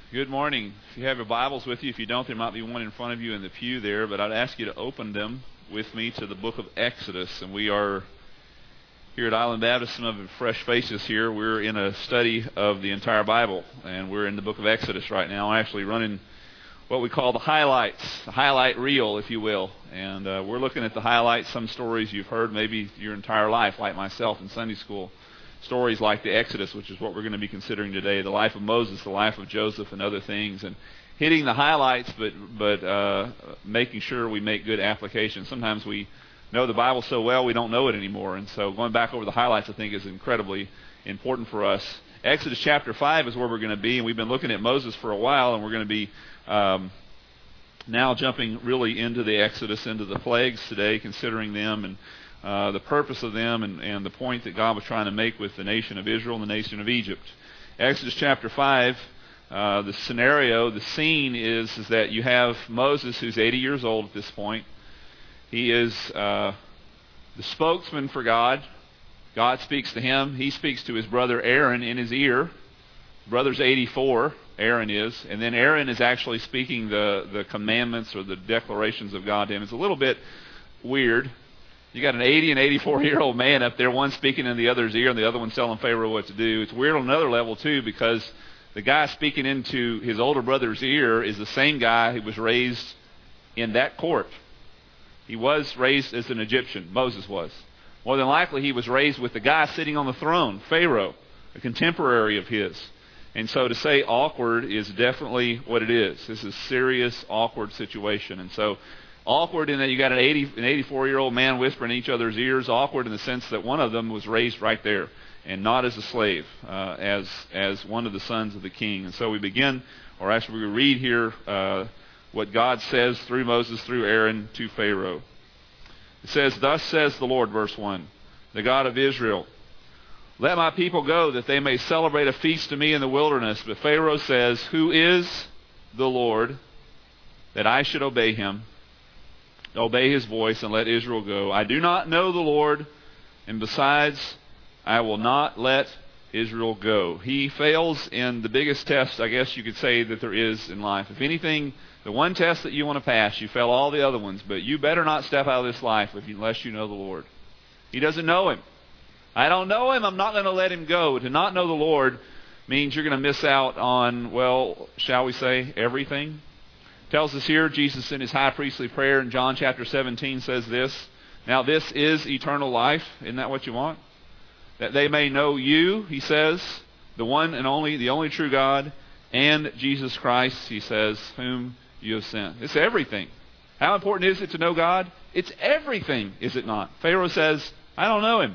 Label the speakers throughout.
Speaker 1: Good morning. If you have your Bibles with you, if you don't, there might be one in front of you in the pew there, but I'd ask you to open them with me to the book of Exodus. And we are here at Island Baptist, some of the fresh faces here. We're in a study of the entire Bible, and we're in the book of Exodus right now. I'm actually running what we call the highlights, the highlight reel, if you will. And we're looking at the highlights, some stories you've heard maybe your entire life, like myself in Sunday school. Stories like the Exodus, which is what we're going to be considering today, the life of Moses, the life of Joseph, and other things, and hitting the highlights, but making sure we make good applications. Sometimes we know the Bible so well we don't know it anymore, and so going back over the highlights I think is incredibly important for us. Exodus chapter 5 is where we're going to be, and we've been looking at Moses for a while, and we're going to be now jumping really into the Exodus, into the plagues today, considering them and the purpose of them and the point that God was trying to make with the nation of Israel and the nation of Egypt. Exodus chapter 5, the scenario, the scene is that you have Moses, who's 80 years old at this point. He is the spokesman for God. God speaks to him. He speaks to his brother Aaron in his ear. Brother's 84, Aaron is. And then Aaron is actually speaking the commandments or the declarations of God to him. It's a little bit weird. You got an 80 and 84-year-old man up there, one speaking in the other's ear and the other one telling Pharaoh what to do. It's weird on another level, too, because the guy speaking into his older brother's ear is the same guy who was raised in that court. He was raised as an Egyptian. Moses was. More than likely, he was raised with the guy sitting on the throne, Pharaoh, a contemporary of his. And so to say awkward is definitely what it is. This is a serious, awkward situation. And so awkward in that you got an 84-year-old man whispering in each other's ears. Awkward in the sense that one of them was raised right there and not as a slave, as one of the sons of the king. And so we begin, or actually we read here what God says through Moses, through Aaron, to Pharaoh. It says, "Thus says the Lord," verse 1, "the God of Israel, let my people go that they may celebrate a feast to me in the wilderness." But Pharaoh says, "Who is the Lord that I should obey him? Obey his voice and let Israel go. I do not know the Lord, and besides, I will not let Israel go." He fails in the biggest test, I guess you could say, that there is in life. If anything, the one test that you want to pass, you fail all the other ones, but you better not step out of this life unless you know the Lord. He doesn't know him. I don't know him, I'm not going to let him go. To not know the Lord means you're going to miss out on, well, shall we say, everything. Tells us here, Jesus in his high priestly prayer in John chapter 17 says this, "Now this is eternal life." Isn't that what you want? "That they may know you," he says, "the one and only, the only true God, and Jesus Christ," he says, "whom you have sent." It's everything. How important is it to know God? It's everything, is it not? Pharaoh says, "I don't know him.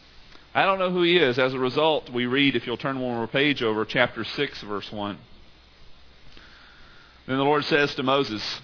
Speaker 1: I don't know who he is." As a result, we read, if you'll turn one more page over, chapter 6, verse 1. Then the Lord says to Moses,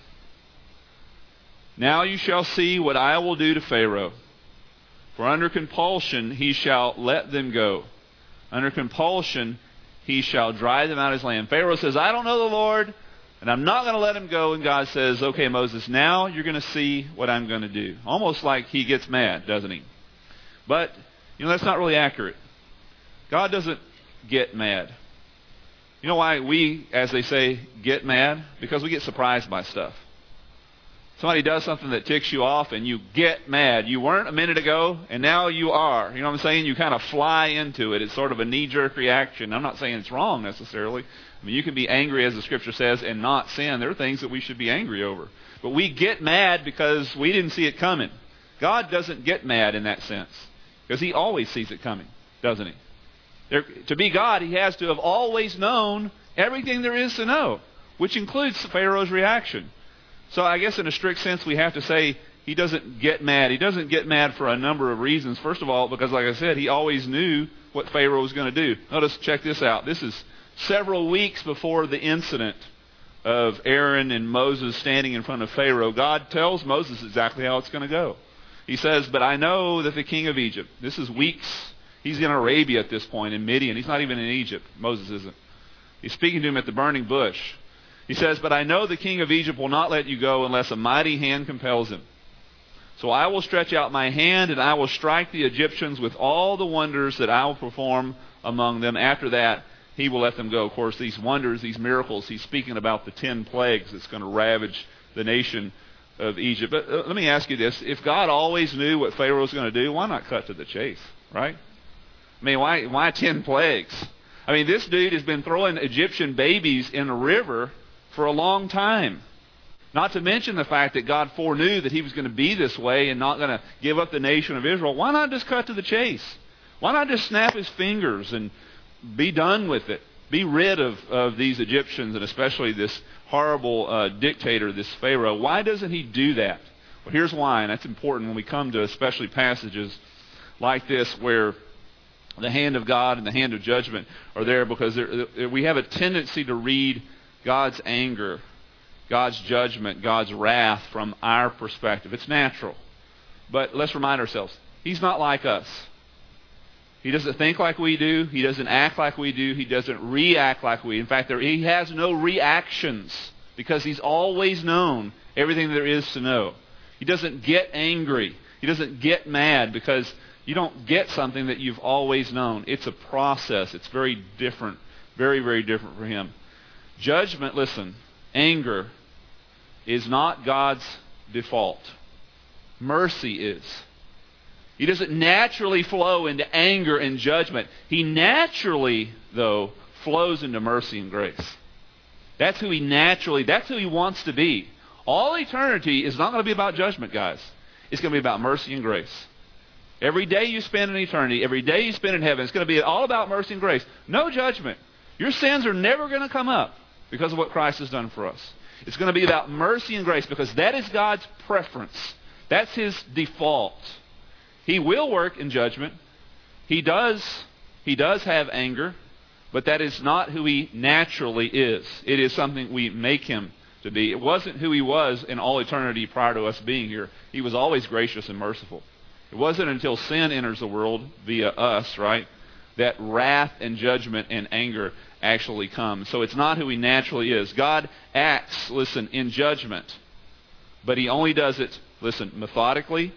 Speaker 1: "Now you shall see what I will do to Pharaoh. For under compulsion he shall let them go. Under compulsion he shall drive them out of his land." Pharaoh says, "I don't know the Lord, and I'm not going to let him go." And God says, "Okay, Moses, now you're going to see what I'm going to do." Almost like he gets mad, doesn't he? But, that's not really accurate. God doesn't get mad. You know why we, as they say, get mad? Because we get surprised by stuff. Somebody does something that ticks you off and you get mad. You weren't a minute ago and now you are. You know what I'm saying? You kind of fly into it. It's sort of a knee-jerk reaction. I'm not saying it's wrong necessarily. I mean, you can be angry, as the scripture says, and not sin. There are things that we should be angry over. But we get mad because we didn't see it coming. God doesn't get mad in that sense, because he always sees it coming, doesn't he? To be God, he has to have always known everything there is to know, which includes Pharaoh's reaction. So I guess in a strict sense, we have to say he doesn't get mad. He doesn't get mad for a number of reasons. First of all, because like I said, he always knew what Pharaoh was going to do. Notice, check this out. This is several weeks before the incident of Aaron and Moses standing in front of Pharaoh. God tells Moses exactly how it's going to go. He says, "But I know that the king of Egypt," this is weeks. He's in Arabia at this point, in Midian. He's not even in Egypt. Moses isn't. He's speaking to him at the burning bush. He says, "But I know the king of Egypt will not let you go unless a mighty hand compels him. So I will stretch out my hand, and I will strike the Egyptians with all the wonders that I will perform among them. After that, He will let them go. Of course, these wonders, these miracles, he's speaking about the 10 plagues that's going to ravage the nation of Egypt. But let me ask you this. If God always knew what Pharaoh was going to do, why not cut to the chase, right? I mean, why 10 plagues? I mean, this dude has been throwing Egyptian babies in the river for a long time. Not to mention the fact that God foreknew that he was going to be this way and not going to give up the nation of Israel. Why not just cut to the chase? Why not just snap his fingers and be done with it? Be rid of these Egyptians, and especially this horrible dictator, this Pharaoh. Why doesn't he do that? Well, here's why, and that's important when we come to especially passages like this where the hand of God and the hand of judgment are there, because we have a tendency to read God's anger, God's judgment, God's wrath from our perspective. It's natural. But let's remind ourselves, he's not like us. He doesn't think like we do. He doesn't act like we do. He doesn't react like we do. In fact, he has no reactions because he's always known everything there is to know. He doesn't get angry. He doesn't get mad because you don't get something that you've always known. It's a process. It's very different, very, very different for him. Judgment, listen, anger is not God's default. Mercy is. He doesn't naturally flow into anger and judgment. He naturally, though, flows into mercy and grace. That's who he wants to be. All eternity is not going to be about judgment, guys. It's going to be about mercy and grace. Every day you spend in eternity, every day you spend in heaven, it's going to be all about mercy and grace. No judgment. Your sins are never going to come up because of what Christ has done for us. It's going to be about mercy and grace because that is God's preference. That's his default. He will work in judgment. He does have anger, but that is not who he naturally is. It is something we make him to be. It wasn't who he was in all eternity prior to us being here. He was always gracious and merciful. It wasn't until sin enters the world via us, right, that wrath and judgment and anger actually come. So it's not who he naturally is. God acts, listen, in judgment, but he only does it, listen, methodically,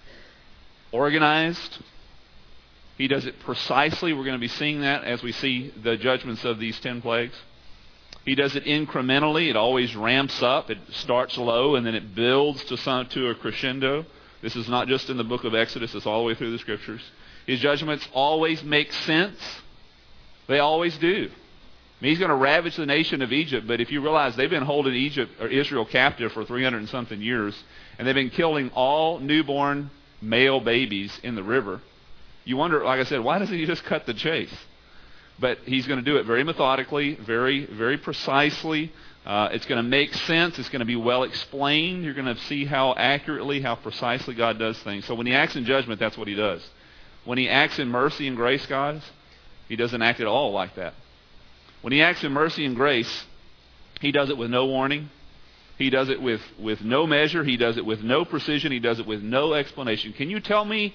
Speaker 1: organized. He does it precisely. We're going to be seeing that as we see the judgments of these 10 plagues. He does it incrementally. It always ramps up. It starts low and then it builds to a crescendo. This is not just in the book of Exodus. It's all the way through the Scriptures. His judgments always make sense. They always do. I mean, he's going to ravage the nation of Egypt, but if you realize they've been holding Egypt or Israel captive for 300 and something years, and they've been killing all newborn male babies in the river, you wonder, like I said, why doesn't he just cut the chase? But he's going to do it very methodically, very, very precisely. It's going to make sense. It's going to be well explained. You're going to see how accurately, how precisely God does things. So when he acts in judgment, that's what he does. When he acts in mercy and grace, guys, he doesn't act at all like that. When he acts in mercy and grace, he does it with no warning. He does it with no measure. He does it with no precision. He does it with no explanation. Can you tell me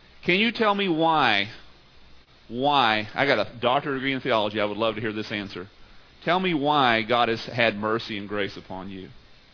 Speaker 1: why? Why? I got a doctorate degree in theology. I would love to hear this answer. Tell me why God has had mercy and grace upon you.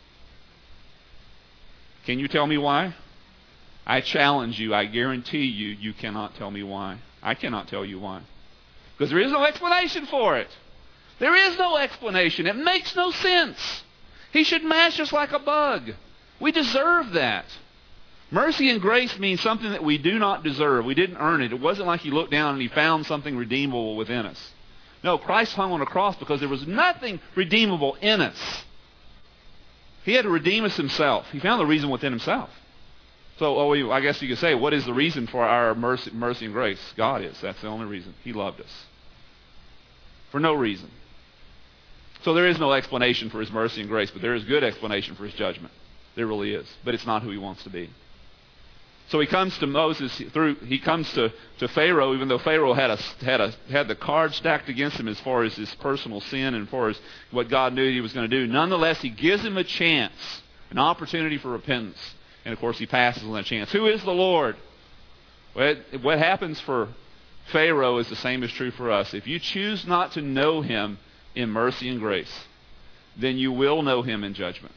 Speaker 1: Can you tell me why? I challenge you. I guarantee you cannot tell me why. I cannot tell you why. Because there is no explanation for it. There is no explanation. It makes no sense. He should mash us like a bug. We deserve that. Mercy and grace means something that we do not deserve. We didn't earn it. It wasn't like he looked down and he found something redeemable within us. No, Christ hung on a cross because there was nothing redeemable in us. He had to redeem us himself. He found the reason within himself. So, I guess you could say, what is the reason for our mercy and grace? God is. That's the only reason. He loved us. For no reason. So there is no explanation for his mercy and grace, but there is good explanation for his judgment. There really is. But it's not who he wants to be. So he comes to Moses he comes to Pharaoh, even though Pharaoh had the card stacked against him as far as his personal sin and as far as what God knew he was going to do. Nonetheless, he gives him a chance, an opportunity for repentance. And of course, he passes on that chance. Who is the Lord? What happens for Pharaoh is the same as true for us. If you choose not to know him in mercy and grace, then you will know him in judgment.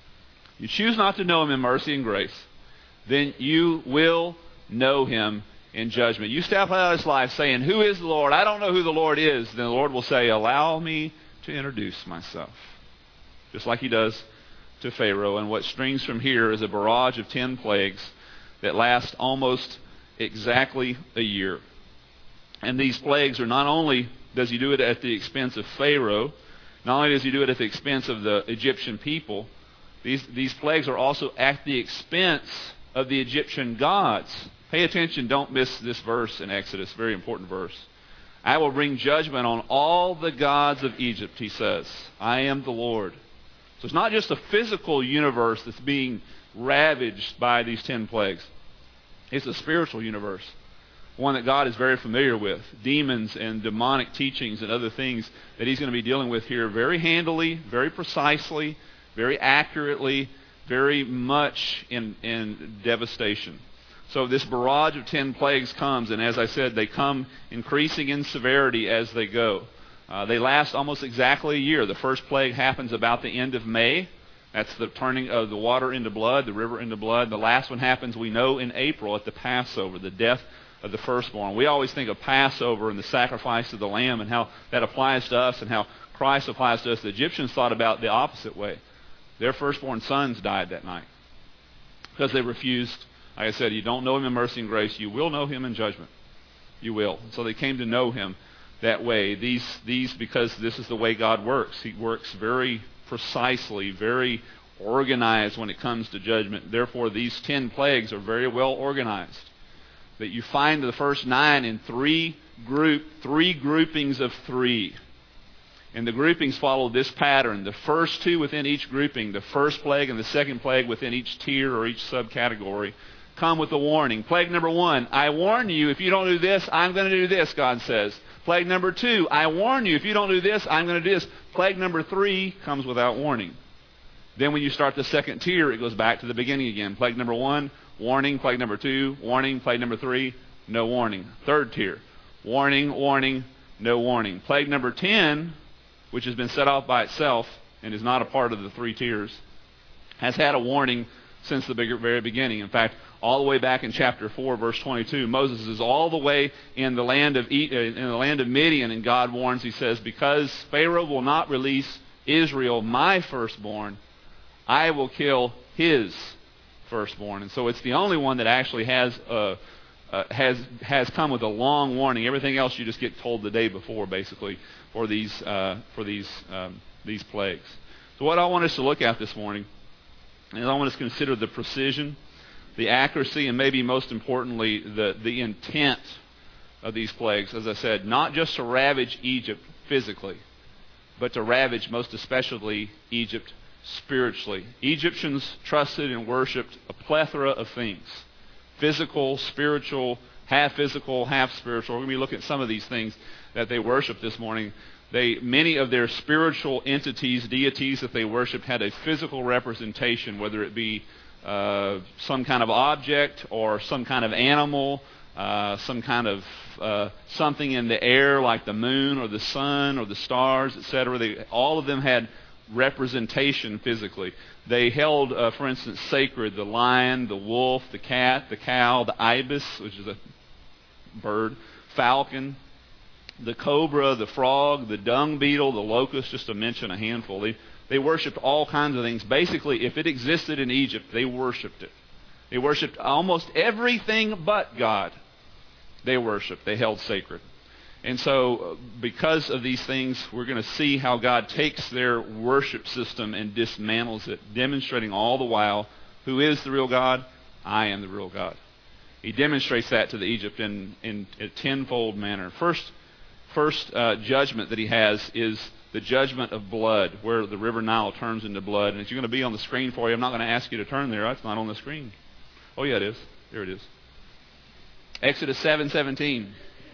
Speaker 1: You choose not to know him in mercy and grace, then you will know him in judgment. You step out of this life saying, who is the Lord? I don't know who the Lord is. Then the Lord will say, allow me to introduce myself. Just like he does to Pharaoh. And what springs from here is a barrage of 10 plagues that last almost exactly a year. And these plagues are not only does he do it at the expense of Pharaoh, not only does he do it at the expense of the Egyptian people, these plagues are also at the expense of the Egyptian gods. Pay attention, don't miss this verse in Exodus, very important verse. I will bring judgment on all the gods of Egypt, he says. I am the Lord. So it's not just a physical universe that's being ravaged by these 10 plagues. It's a spiritual universe, one that God is very familiar with. Demons and demonic teachings and other things that he's going to be dealing with here very handily, very precisely, very accurately, very much in devastation. So this barrage of 10 plagues comes, and as I said, they come increasing in severity as they go. They last almost exactly a year. The first plague happens about the end of May. That's the turning of the water into blood, the river into blood. The last one happens, we know, in April at the Passover, the death of the firstborn. We always think of Passover and the sacrifice of the lamb and how that applies to us and how Christ applies to us. The Egyptians thought about the opposite way. Their firstborn sons died that night because they refused. Like I said, you don't know him in mercy and grace. You will know him in judgment. You will. So they came to know him that way. These because this is the way God works. He works very precisely, very organized when it comes to judgment. Therefore, these 10 plagues are very well organized. That you find the first 9 in three groupings of 3. And the groupings follow this pattern. The first 2 within each grouping, the first plague and the second plague within each tier or each subcategory, come with a warning. Plague number 1, I warn you, if you don't do this, I'm going to do this, God says. Plague number 2, I warn you, if you don't do this, I'm going to do this. Plague number 3 comes without warning. Then when you start the second tier, it goes back to the beginning again. Plague number 1, warning. Plague number 2, warning. Plague number 3, no warning. Third tier, warning, warning, no warning. Plague number 10, which has been set off by itself and is not a part of the 3 tiers, has had a warning since the very beginning. In fact, all the way back in chapter 4, verse 22, Moses is all the way in the land of Midian, and God warns, he says, because Pharaoh will not release Israel, my firstborn, I will kill his firstborn. And so it's the only one that actually has come with a long warning. Everything else you just get told the day before, basically, for these plagues. So what I want us to look at this morning is I want us to consider the precision, the accuracy, and maybe most importantly, the intent of these plagues. As I said, not just to ravage Egypt physically, but to ravage most especially Egypt spiritually. Egyptians trusted and worshipped a plethora of things. Physical, spiritual, half spiritual. We're going to be looking at some of these things that they worshiped this morning. Many of their spiritual entities, deities that they worshipped, had a physical representation, whether it be some kind of object or some kind of animal, some kind of something in the air like the moon or the sun or the stars, etc. All of them had representation physically. They held, for instance, sacred the lion, the wolf, the cat, the cow, the ibis, which is a bird, falcon, the cobra, the frog, the dung beetle, the locust, just to mention a handful. They worshipped all kinds of things. Basically, if it existed in Egypt, they worshipped it. They worshipped almost everything but God. They worshipped. They held sacred. And so, because of these things, we're going to see how God takes their worship system and dismantles it, demonstrating all the while, who is the real God? I am the real God. He demonstrates that to the Egypt in a tenfold manner. First judgment that he has is the judgment of blood, where the river Nile turns into blood. And it's going to be on the screen for you. I'm not going to ask you to turn there. It's not on the screen. Oh, yeah, it is. There it is. Exodus 7:17.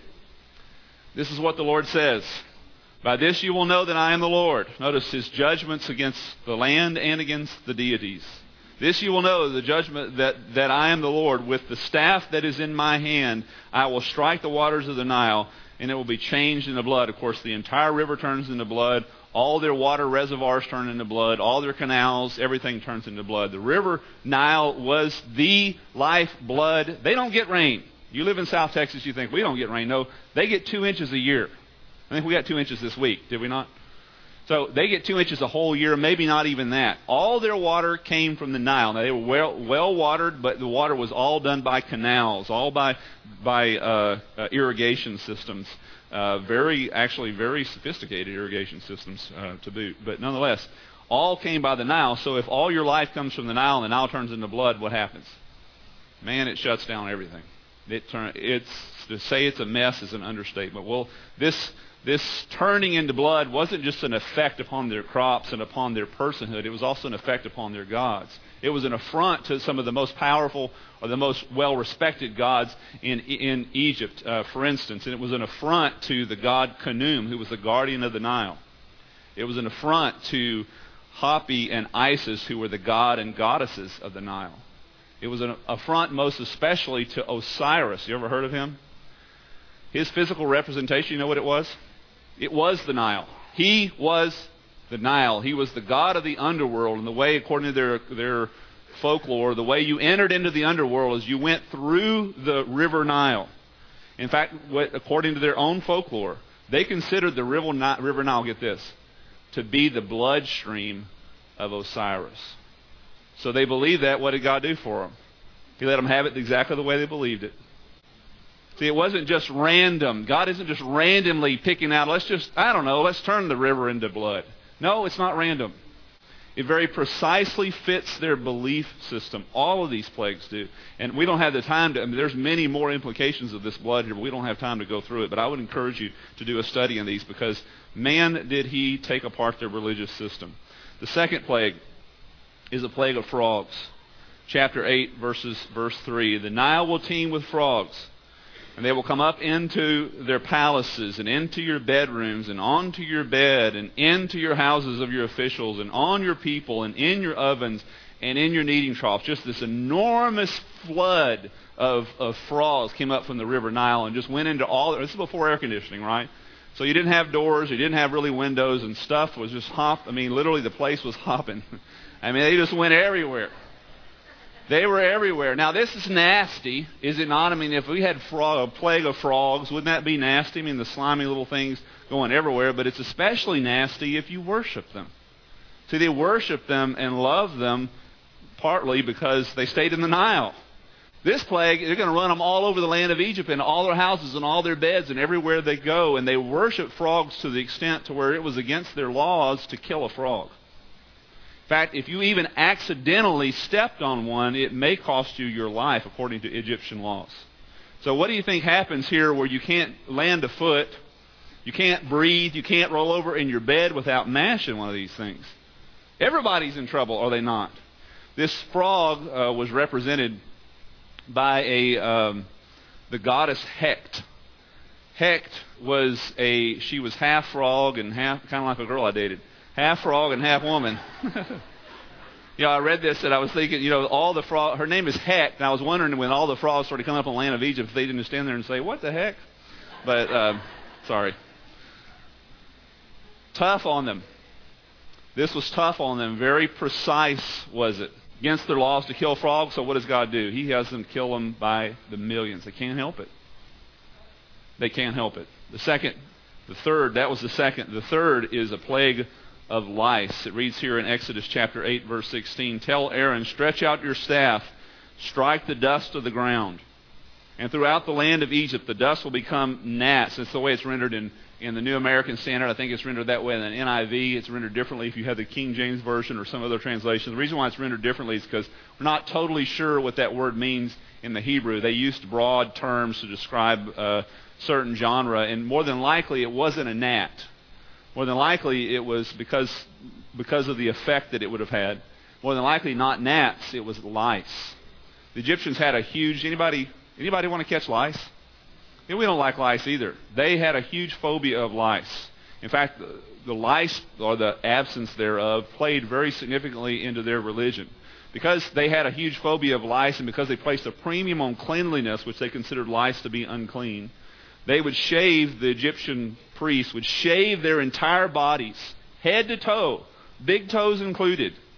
Speaker 1: This is what the Lord says. By this you will know that I am the Lord. Notice his judgments against the land and against the deities. This you will know, the judgment that I am the Lord. With the staff that is in my hand, I will strike the waters of the Nile, and it will be changed into blood. Of course, the entire river turns into blood. All their water reservoirs turn into blood. All their canals, everything turns into blood. The river Nile was the life blood. They don't get rain. You live in South Texas, you think, we don't get rain. No, they get 2 inches a year. I think we got 2 inches this week, did we not? So they get 2 inches a whole year, maybe not even that. All their water came from the Nile. Now, they were well watered, but the water was all done by canals, all by irrigation systems. Very sophisticated irrigation systems to boot. But nonetheless, all came by the Nile. So if all your life comes from the Nile and the Nile turns into blood, what happens? Man, it shuts down everything. To say it's a mess is an understatement. Well, this turning into blood wasn't just an effect upon their crops and upon their personhood. It was also an effect upon their gods. It was an affront to some of the most powerful or the most well-respected gods in Egypt, for instance. And it was an affront to the god Khnum, who was the guardian of the Nile. It was an affront to Hapi and Isis, who were the god and goddesses of the Nile. It was an affront most especially to Osiris. You ever heard of him? His physical representation, you know what it was? It was the Nile. He was the Nile. He was the god of the underworld. And the way, according to their folklore, the way you entered into the underworld is you went through the river Nile. In fact, according to their own folklore, they considered the river Nile, get this, to be the bloodstream of Osiris. So they believed that. What did God do for them? He let them have it exactly the way they believed it. See, it wasn't just random. God isn't just randomly picking out, let's turn the river into blood. No, it's not random. It very precisely fits their belief system. All of these plagues do. And we don't have the time to, there's many more implications of this blood here, but we don't have time to go through it. But I would encourage you to do a study on these because, man, did he take apart their religious system. The second plague is a plague of frogs. Chapter 8, verse 3. The Nile will teem with frogs, and they will come up into their palaces and into your bedrooms and onto your bed and into your houses of your officials and on your people and in your ovens and in your kneading troughs. Just this enormous flood of frogs came up from the river Nile and just went into all. This is before air conditioning, right? So you didn't have doors, you didn't have really windows, and stuff was just literally the place was hopping. They just went everywhere. They were everywhere. Now, this is nasty, is it not? If we had a plague of frogs, wouldn't that be nasty? The slimy little things going everywhere. But it's especially nasty if you worship them. See, they worship them and love them partly because they stayed in the Nile. This plague, they're going to run them all over the land of Egypt and all their houses and all their beds and everywhere they go. And they worship frogs to the extent to where it was against their laws to kill a frog. In fact, if you even accidentally stepped on one, it may cost you your life, according to Egyptian laws. So what do you think happens here where you can't land a foot, you can't breathe, you can't roll over in your bed without mashing one of these things? Everybody's in trouble, are they not? This frog was represented by the goddess Hecht. Hecht she was half frog and half, kind of like a girl I dated. Half frog and half woman. I read this and I was thinking, all the frogs, her name is Hecht, and I was wondering when all the frogs started coming up in the land of Egypt if they didn't stand there and say, what the heck? But, sorry. Tough on them. This was tough on them. Very precise was it. Against their laws to kill frogs, so what does God do? He has them kill them by the millions. They can't help it. They can't help it. The third is a plague of lice. It reads here in Exodus chapter 8, verse 16, Tell Aaron, stretch out your staff, strike the dust of the ground. And throughout the land of Egypt, the dust will become gnats. That's the way it's rendered in the New American Standard. I think it's rendered that way in the NIV. It's rendered differently if you have the King James Version or some other translation. The reason why it's rendered differently is because we're not totally sure what that word means in the Hebrew. They used broad terms to describe certain genre, and more than likely it wasn't a gnat. More than likely it was because of the effect that it would have had. More than likely not gnats, it was lice. The Egyptians had a huge... Anybody want to catch lice? We don't like lice either. They had a huge phobia of lice. In fact, the lice, or the absence thereof, played very significantly into their religion. Because they had a huge phobia of lice, and because they placed a premium on cleanliness, which they considered lice to be unclean, they would shave, the Egyptian priests would shave their entire bodies, head to toe, big toes included.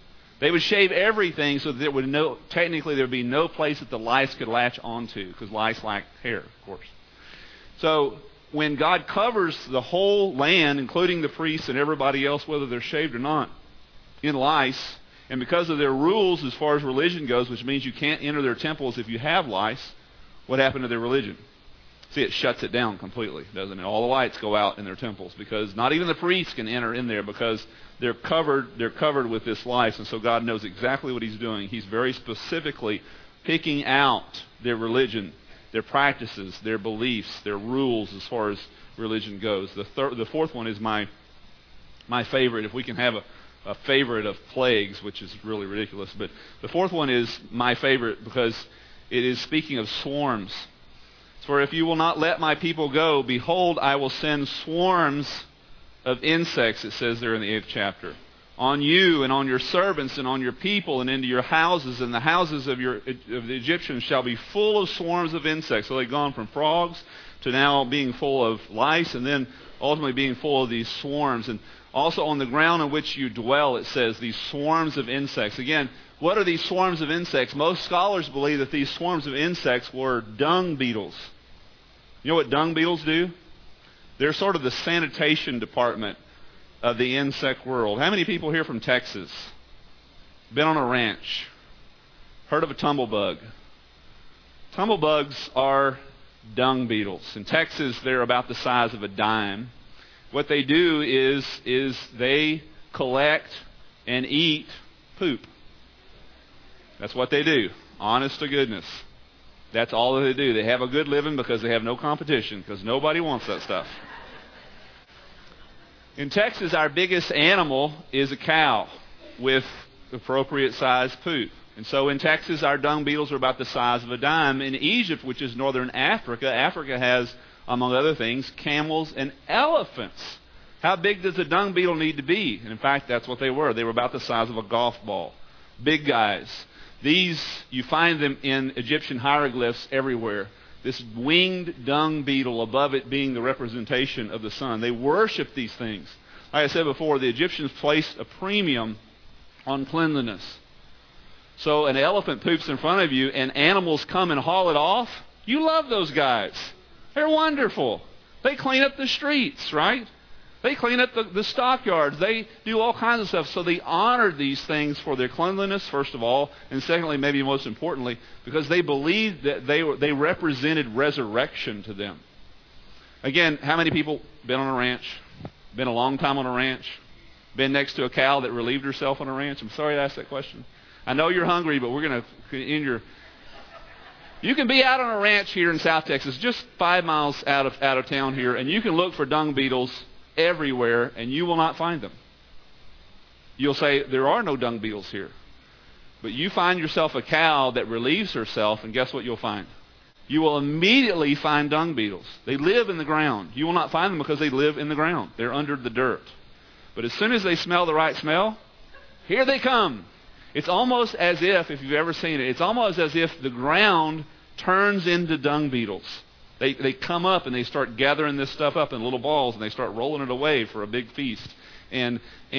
Speaker 1: They would shave everything so that there would technically there would be no place that the lice could latch onto, because lice lack hair, of course. So when God covers the whole land, including the priests and everybody else, whether they're shaved or not, in lice, and because of their rules as far as religion goes, which means you can't enter their temples if you have lice, what happened to their religion? See, it shuts it down completely, doesn't it? All the lights go out in their temples because not even the priests can enter in there because they're covered with this lice. And so God knows exactly what He's doing. He's very specifically picking out their religion, their practices, their beliefs, their rules as far as religion goes. The fourth one is my favorite. If we can have a favorite of plagues, which is really ridiculous. But the fourth one is my favorite because it is speaking of swarms. For if you will not let my people go, behold, I will send swarms of insects, it says there in the 8th chapter, on you and on your servants and on your people and into your houses, and the houses of the Egyptians shall be full of swarms of insects. So they've gone from frogs to now being full of lice, and then ultimately being full of these swarms. And also on the ground on which you dwell, it says, these swarms of insects. Again, what are these swarms of insects? Most scholars believe that these swarms of insects were dung beetles. You know what dung beetles do? They're sort of the sanitation department of the insect world. How many people here from Texas been on a ranch? Heard of a tumblebug? Tumblebugs are dung beetles. In Texas, they're about the size of a dime. What they do is they collect and eat poop. That's what they do. Honest to goodness. That's all that they do. They have a good living because they have no competition, because nobody wants that stuff. In Texas, our biggest animal is a cow with appropriate sized poop. And so in Texas, our dung beetles are about the size of a dime. In Egypt, which is northern Africa, Africa has, among other things, camels and elephants. How big does a dung beetle need to be? And in fact, that's what they were. They were about the size of a golf ball. Big guys. These, you find them in Egyptian hieroglyphs everywhere. This winged dung beetle, above it being the representation of the sun. They worship these things. Like I said before, the Egyptians placed a premium on cleanliness. So an elephant poops in front of you and animals come and haul it off. You love those guys. They're wonderful. They clean up the streets, right? They clean up the stockyards. They do all kinds of stuff. So they honored these things for their cleanliness, first of all. And secondly, maybe most importantly, because they believed that they represented resurrection to them. Again, how many people been on a ranch? Been a long time on a ranch? Been next to a cow that relieved herself on a ranch? I'm sorry to ask that question. I know you're hungry, but we're going to end your... You can be out on a ranch here in South Texas, just 5 miles out of town here, and you can look for dung beetles everywhere, and you will not find them. You'll say, there are no dung beetles here. But you find yourself a cow that relieves herself, and guess what you'll find? You will immediately find dung beetles. They live in the ground. You will not find them because they live in the ground. They're under the dirt. But as soon as they smell the right smell, here they come. It's almost as if you've ever seen it, it's almost as if the ground turns into dung beetles. They come up and they start gathering this stuff up in little balls and they start rolling it away for a big feast. And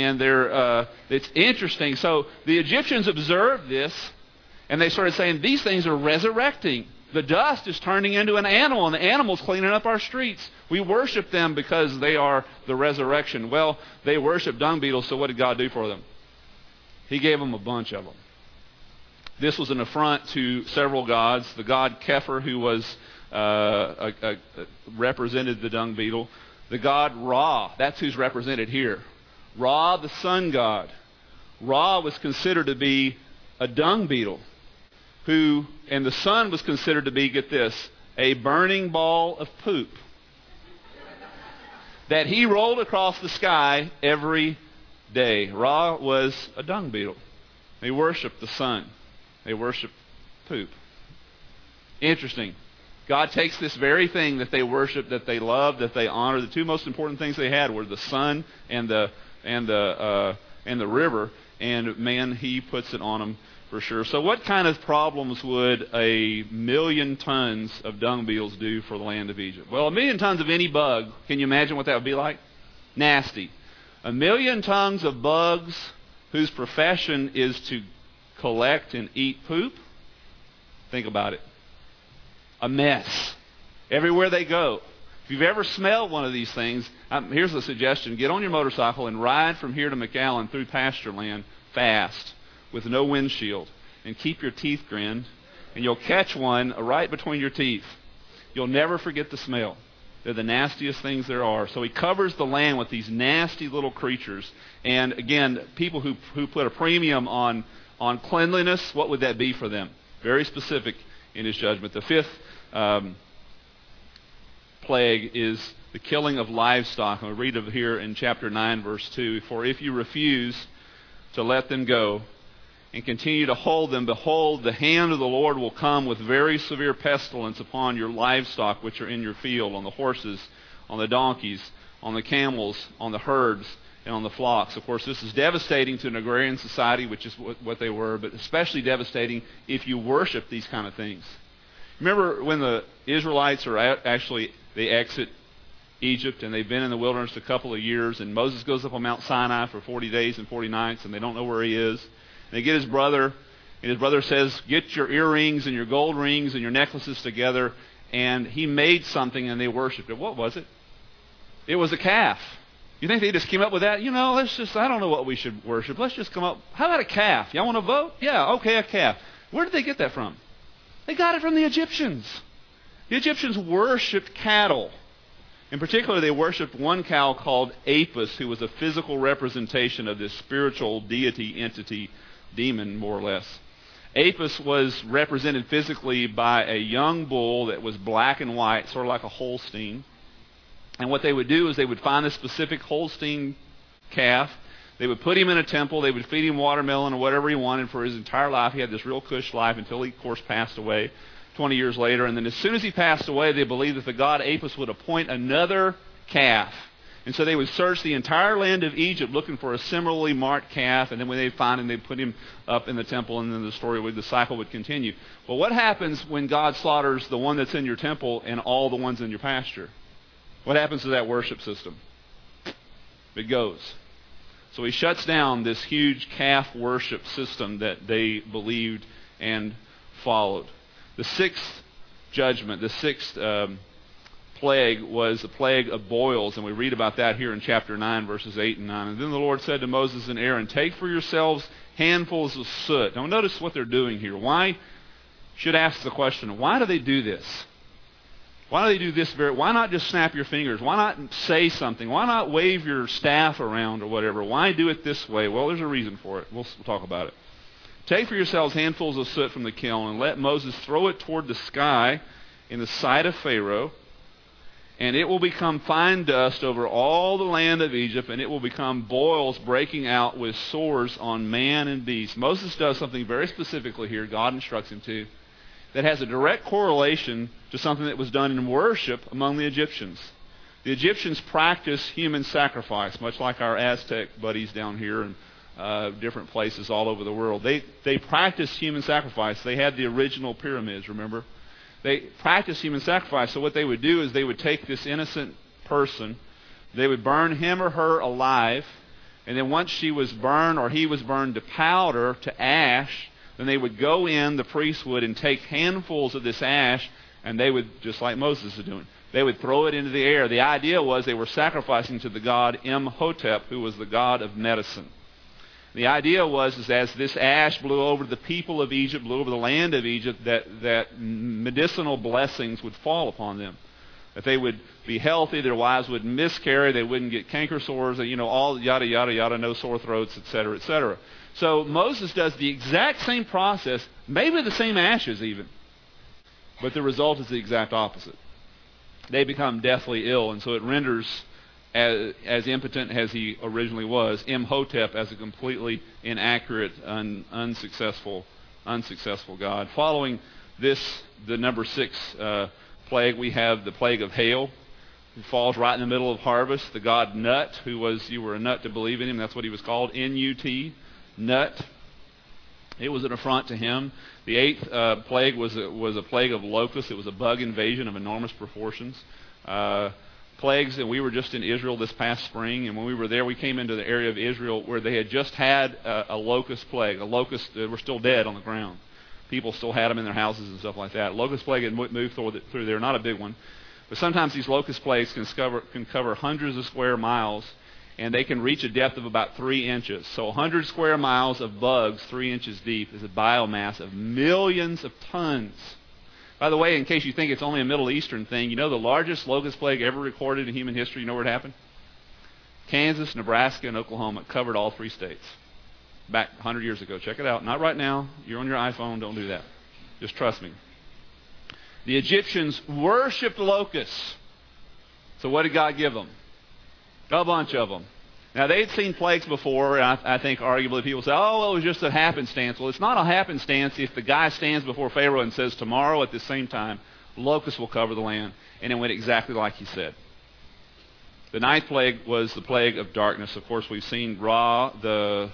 Speaker 1: it's interesting. So the Egyptians observed this and they started saying, these things are resurrecting. The dust is turning into an animal, and the animal's cleaning up our streets. We worship them because they are the resurrection. Well, they worship dung beetles, so what did God do for them? He gave them a bunch of them. This was an affront to several gods. The god Kepher, who was represented the dung beetle. The god Ra, that's who's represented here. Ra, the sun god. Ra was considered to be a dung beetle. And the sun was considered to be, get this, a burning ball of poop that he rolled across the sky every day. Ra was a dung beetle. They worshiped the sun. They worshiped poop. Interesting. God takes this very thing that they worshiped, that they loved, that they honored. The two most important things they had were the sun and the river. And man, He puts it on them for sure. So what kind of problems would 1,000,000 tons of dung beetles do for the land of Egypt? Well, 1,000,000 tons of any bug. Can you imagine what that would be like? Nasty. 1,000,000 tons of bugs whose profession is to collect and eat poop. Think about it. A mess. Everywhere they go. If you've ever smelled one of these things, here's a suggestion. Get on your motorcycle and ride from here to McAllen through pasture land fast with no windshield. And keep your teeth grinned. And you'll catch one right between your teeth. You'll never forget the smell. They're the nastiest things there are. So he covers the land with these nasty little creatures. And again, people who put a premium on cleanliness, what would that be for them? Very specific in his judgment. The fifth plague is the killing of livestock. I'll read it here in chapter 9, verse 2. For if you refuse to let them go and continue to hold them, behold, the hand of the Lord will come with very severe pestilence upon your livestock which are in your field, on the horses, on the donkeys, on the camels, on the herds, and on the flocks. Of course, this is devastating to an agrarian society, which is what they were, but especially devastating if you worship these kind of things. Remember when the Israelites they exit Egypt, and they've been in the wilderness a couple of years, and Moses goes up on Mount Sinai for 40 days and 40 nights, and they don't know where he is. They get his brother, and his brother says, get your earrings and your gold rings and your necklaces together. And he made something, and they worshipped it. What was it? It was a calf. You think they just came up with that? I don't know what we should worship. Let's just come up. How about a calf? Y'all want to vote? Yeah, okay, a calf. Where did they get that from? They got it from the Egyptians. The Egyptians worshipped cattle. In particular, they worshipped one cow called Apis, who was a physical representation of this spiritual deity entity, demon, more or less. Apis was represented physically by a young bull that was black and white, sort of like a Holstein. And what they would do is they would find a specific Holstein calf. They would put him in a temple. They would feed him watermelon or whatever he wanted for his entire life. He had this real cush life until he, of course, passed away 20 years later. And then as soon as he passed away, they believed that the god Apis would appoint another calf. And so they would search the entire land of Egypt looking for a similarly marked calf, and then when they'd find him, they'd put him up in the temple, and then the cycle would continue. Well, what happens when God slaughters the one that's in your temple and all the ones in your pasture? What happens to that worship system? It goes. So he shuts down this huge calf worship system that they believed and followed. The sixth judgment, the sixth plague was the plague of boils, and we read about that here in chapter 9, verses 8 and 9. And then the Lord said to Moses and Aaron, take for yourselves handfuls of soot. Now notice what they're doing here. Should ask the question, why do they do this? Why do they do this? Why not just snap your fingers? Why not say something? Why not wave your staff around or whatever? Why do it this way? Well, there's a reason for it. We'll talk about it. Take for yourselves handfuls of soot from the kiln, and let Moses throw it toward the sky in the sight of Pharaoh, and it will become fine dust over all the land of Egypt, and it will become boils breaking out with sores on man and beast. Moses does something very specifically here, God instructs him to, that has a direct correlation to something that was done in worship among the Egyptians. The Egyptians practiced human sacrifice, much like our Aztec buddies down here and different places all over the world. They practiced human sacrifice. They had the original pyramids, remember? They practiced human sacrifice. So what they would do is they would take this innocent person, they would burn him or her alive, and then once she was burned or he was burned to powder, to ash, then they would go in, the priest would, and take handfuls of this ash, and they would, just like Moses is doing, they would throw it into the air. The idea was they were sacrificing to the god Imhotep, who was the god of medicine. The idea was as this ash blew over the people of Egypt, blew over the land of Egypt, that medicinal blessings would fall upon them. That they would be healthy, their wives wouldn't miscarry, they wouldn't get canker sores, all yada, yada, yada, no sore throats, etc., etc. So Moses does the exact same process, maybe the same ashes even, but the result is the exact opposite. They become deathly ill, and so it renders as impotent as he originally was, Imhotep as a completely inaccurate, unsuccessful God. Following this, the number 6 plague, we have the plague of hail. It falls right in the middle of harvest. The god Nut, you were a nut to believe in him, that's what he was called, N-U-T, Nut. It was an affront to him. The 8th plague was a plague of locusts. It was a bug invasion of enormous proportions. plagues, and we were just in Israel this past spring, and when we were there, we came into the area of Israel where they had just had a locust plague. A locust that were still dead on the ground. People still had them in their houses and stuff like that. Locust plague had moved through there, not a big one. But sometimes these locust plagues can cover hundreds of square miles, and they can reach a depth of about 3 inches. So 100 square miles of bugs 3 inches deep is a biomass of millions of tons. By the way, in case you think it's only a Middle Eastern thing, you know the largest locust plague ever recorded in human history, you know where it happened? Kansas, Nebraska, and Oklahoma. It covered all 3 states. Back 100 years ago. Check it out. Not right now. You're on your iPhone. Don't do that. Just trust me. The Egyptians worshipped locusts. So what did God give them? A bunch of them. Now, they'd seen plagues before, and I think arguably people say, oh, well, it was just a happenstance. Well, it's not a happenstance if the guy stands before Pharaoh and says, tomorrow at the same time, locusts will cover the land. And it went exactly like he said. The 9th plague was the plague of darkness. Of course, we've seen Ra, the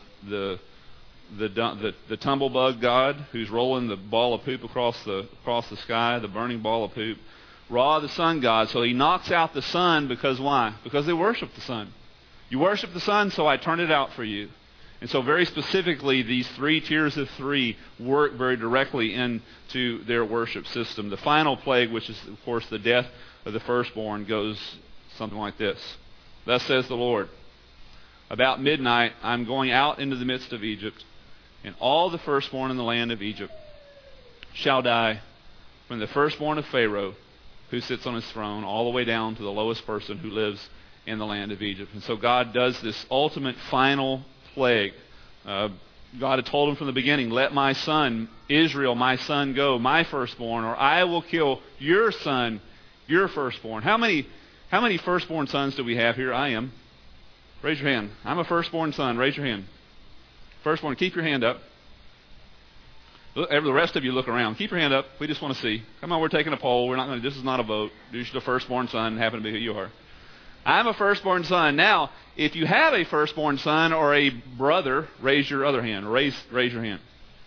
Speaker 1: tumblebug god who's rolling the ball of poop across the sky, the burning ball of poop. Ra, the sun god. So he knocks out the sun because why? Because they worship the sun. You worship the sun, so I turn it out for you. And so very specifically, these 3 tiers of 3 work very directly into their worship system. The final plague, which is, of course, the death of the firstborn, goes something like this. Thus says the Lord, about midnight I'm going out into the midst of Egypt, and all the firstborn in the land of Egypt shall die, from the firstborn of Pharaoh, who sits on his throne, all the way down to the lowest person who lives in the land of Egypt. And so God does this ultimate final plague. God had told him from the beginning, let my son, Israel, my son, go, my firstborn, or I will kill your son, your firstborn. How many firstborn sons do we have here? I am. Raise your hand. I'm a firstborn son. Raise your hand. Firstborn, keep your hand up. The rest of you look around. Keep your hand up. We just want to see. Come on, we're taking a poll. We're not going to. This is not a vote. You're just a firstborn son. Happen to be who you are. I'm a firstborn son. Now, if you have a firstborn son or a brother, raise your other hand. Raise your hand.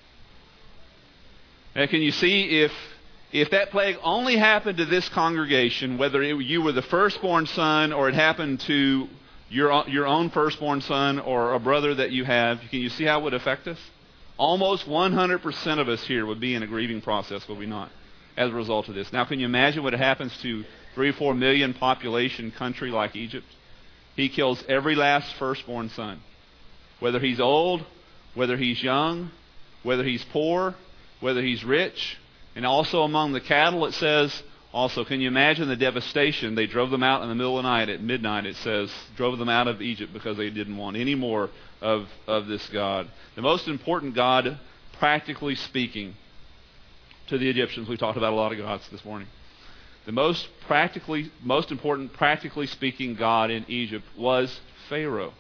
Speaker 1: Now, can you see if that plague only happened to this congregation, whether you were the firstborn son or it happened to your own firstborn son or a brother that you have, can you see how it would affect us? Almost 100% of us here would be in a grieving process, would we not, as a result of this? Now, can you imagine what happens to 3 or 4 million population country like Egypt? He kills every last firstborn son. Whether he's old, whether he's young, whether he's poor, whether he's rich. And also among the cattle, it says, also, can you imagine the devastation? They drove them out in the middle of the night, at midnight, it says, drove them out of Egypt because they didn't want any more of this God. The most important God, practically speaking, to the Egyptians, we talked about a lot of gods this morning. The most important, practically speaking God in Egypt was Pharaoh.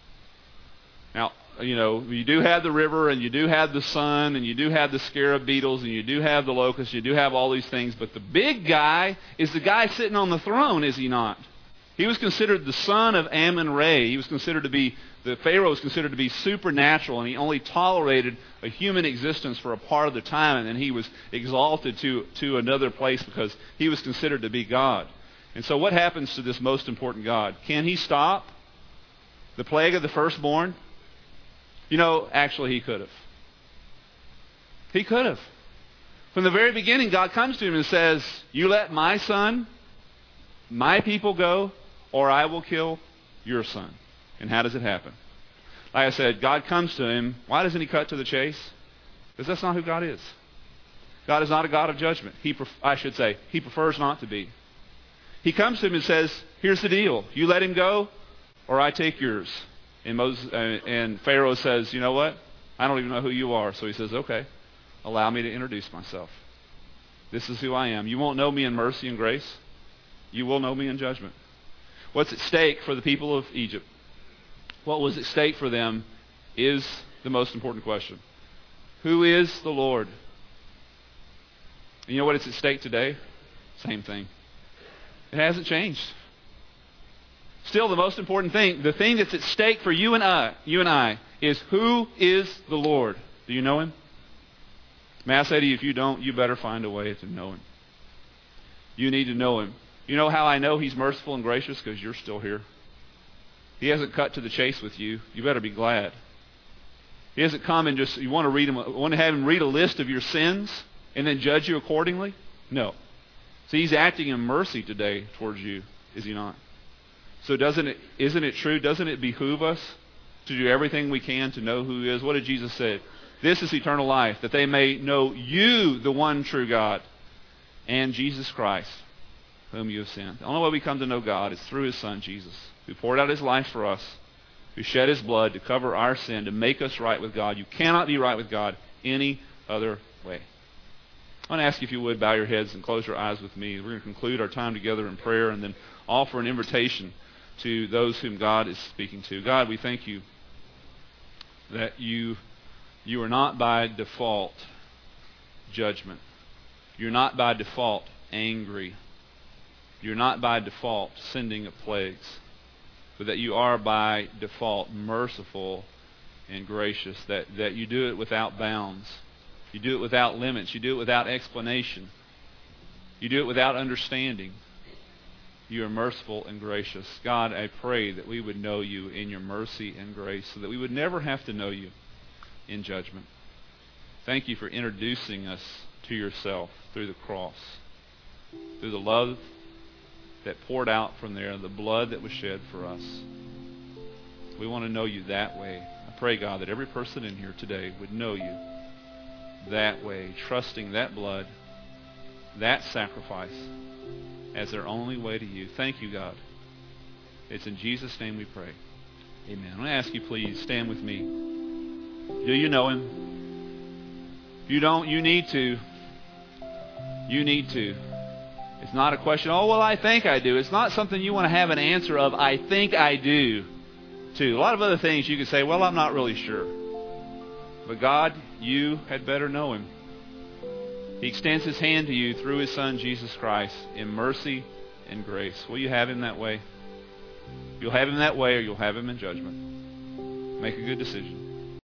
Speaker 1: Now, you do have the river, and you do have the sun, and you do have the scarab beetles, and you do have the locusts, you do have all these things, but the big guy is the guy sitting on the throne, is he not? He was considered the son of Amun-Ra. The Pharaoh was considered to be supernatural, and he only tolerated a human existence for a part of the time, and then he was exalted to another place because he was considered to be God. And so what happens to this most important God? Can he stop the plague of the firstborn? Actually he could have. He could have. From the very beginning, God comes to him and says, you let my son, my people go, or I will kill your son. And how does it happen? Like I said, God comes to him. Why doesn't he cut to the chase? Because that's not who God is. God is not a God of judgment. He prefers not to be. He comes to him and says, here's the deal. You let him go, or I take yours. And Pharaoh says, you know what? I don't even know who you are. So he says, okay, allow me to introduce myself. This is who I am. You won't know me in mercy and grace. You will know me in judgment. What's at stake for the people of Egypt? What was at stake for them is the most important question. Who is the Lord? And you know what is at stake today? Same thing. It hasn't changed. Still, the most important thing, the thing that's at stake for you and I, is who is the Lord? Do you know him? May I say to you, if you don't, you better find a way to know him. You need to know him. You know how I know He's merciful and gracious? Because you're still here. He hasn't cut to the chase with you. You better be glad. He hasn't come and just, you want to have Him read a list of your sins and then judge you accordingly? No. So He's acting in mercy today towards you, is He not? So isn't it true? Doesn't it behoove us to do everything we can to know who He is? What did Jesus say? This is eternal life, that they may know you, the one true God, and Jesus Christ, whom you have sent. The only way we come to know God is through His Son, Jesus, who poured out His life for us, who shed His blood to cover our sin, to make us right with God. You cannot be right with God any other way. I want to ask you if you would bow your heads and close your eyes with me. We're going to conclude our time together in prayer and then offer an invitation to those whom God is speaking to. God, we thank You that You are not by default judgment. You're not by default angry. You're not by default sending of plagues, but that You are by default merciful and gracious, that You do it without bounds. You do it without limits. You do it without explanation. You do it without understanding. You are merciful and gracious. God, I pray that we would know You in Your mercy and grace so that we would never have to know You in judgment. Thank You for introducing us to Yourself through the cross, through the love that poured out from there, the blood that was shed for us. We want to know You that way. I pray, God, that every person in here today would know You that way, trusting that blood, that sacrifice as their only way to You. Thank You, God. It's in Jesus' name we pray. Amen. I'm going to ask you, please, stand with me. Do you know Him? If you don't, you need to. You need to. It's not a question, oh, well, I think I do. It's not something you want to have an answer of, I think I do, to. A lot of other things you can say, well, I'm not really sure. But God, you had better know Him. He extends His hand to you through His Son, Jesus Christ, in mercy and grace. Will you have Him that way? You'll have Him that way, or you'll have Him in judgment. Make a good decision.